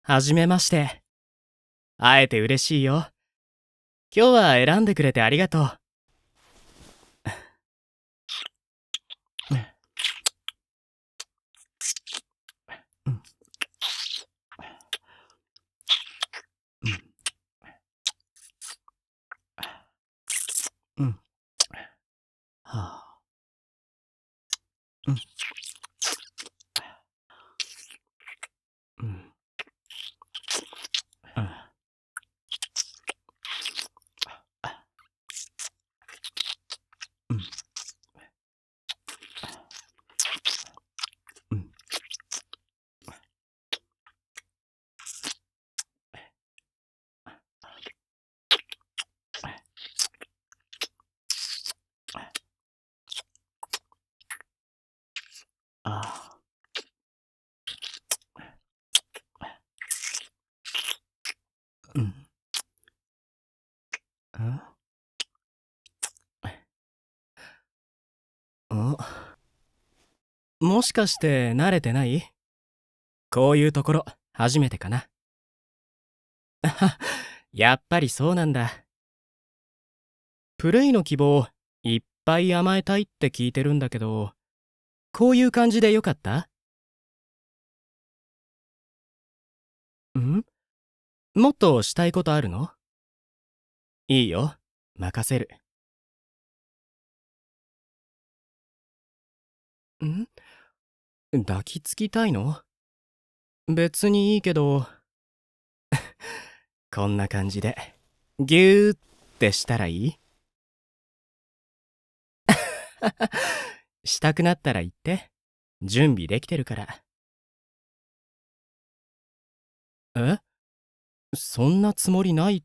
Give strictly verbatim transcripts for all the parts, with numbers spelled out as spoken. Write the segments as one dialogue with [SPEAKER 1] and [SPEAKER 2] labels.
[SPEAKER 1] はじめまして。会えて嬉しいよ。今日は選んでくれてありがとう。うん。うん。はあ。うん。うん。うん。うん。ああ。うん。ああ。もしかして慣れてない？こういうところ初めてかな。やっぱりそうなんだ。プレイの希望いっぱい甘えたいって聞いてるんだけど、こういう感じでよかった？ん？もっとしたいことあるの？いいよ、任せる。ん？抱きつきたいの？別にいいけど、こんな感じでギューってしたらいい？したくなったら言って。準備できてるから。え？そんなつもりないって。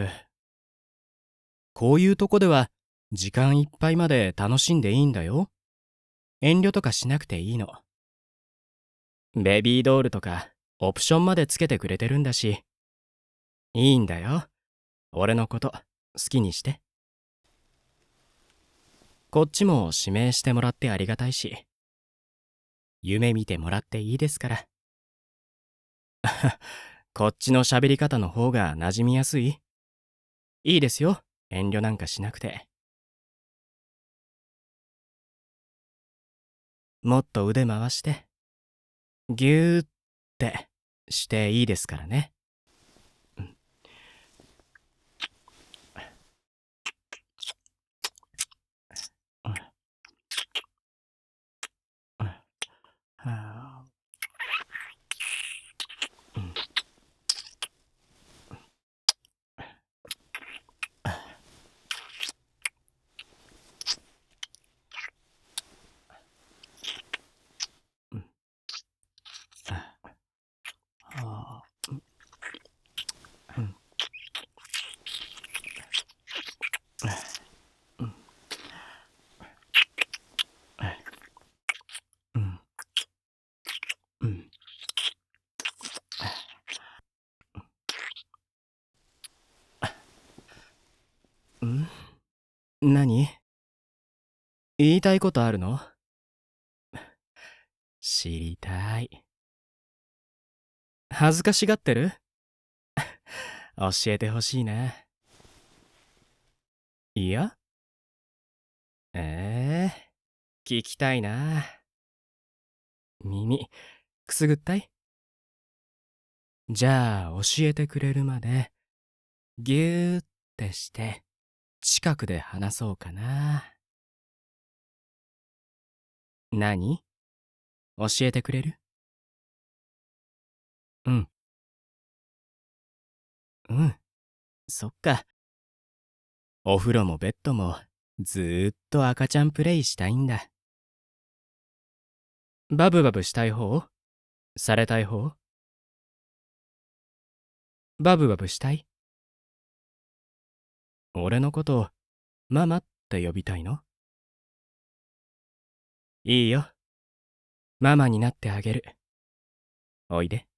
[SPEAKER 1] こういうとこでは時間いっぱいまで楽しんでいいんだよ。遠慮とかしなくていいの。ベビードールとかオプションまでつけてくれてるんだし。いいんだよ。俺のこと好きにして。こっちも指名してもらってありがたいし、夢見てもらっていいですから。こっちの喋り方の方が馴染みやすい？いいですよ、遠慮なんかしなくて。もっと腕回して、ぎゅーってしていいですからね。うん。はあ。うん。うん。はあ。うん。うん。うん。うん。うん。何？言いたいことあるの？知りたい。恥ずかしがってる？教えてほしいな。いや？ええー、聞きたいな。耳くすぐったい？じゃあ教えてくれるまでぎゅーってして近くで話そうかな。何？教えてくれる？うん。うん。そっか。お風呂もベッドもずーっと赤ちゃんプレイしたいんだ。バブバブしたい方？されたい方？バブバブしたい？俺のことをママって呼びたいの？いいよ。ママになってあげる。おいで。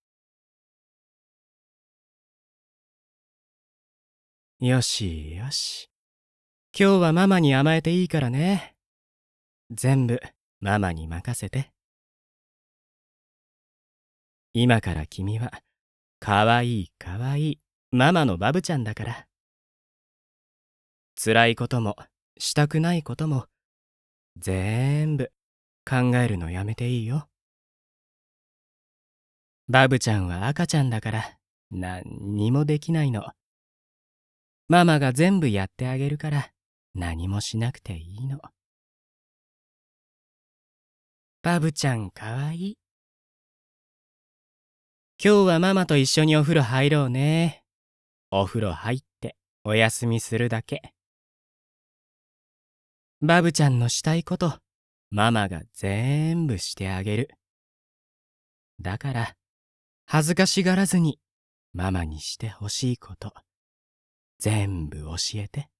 [SPEAKER 1] よしよし。今日はママに甘えていいからね。全部ママに任せて。今から君はかわいいかわいいママのバブちゃんだから。辛いこともしたくないこともぜーんぶ考えるのやめていいよ。バブちゃんは赤ちゃんだから何にもできないの。ママが全部やってあげるから何もしなくていいの。バブちゃんかわいい。今日はママと一緒にお風呂入ろうね。お風呂入ってお休みするだけ。バブちゃんのしたいことママが全部してあげる。だから恥ずかしがらずにママにしてほしいこと全部教えて。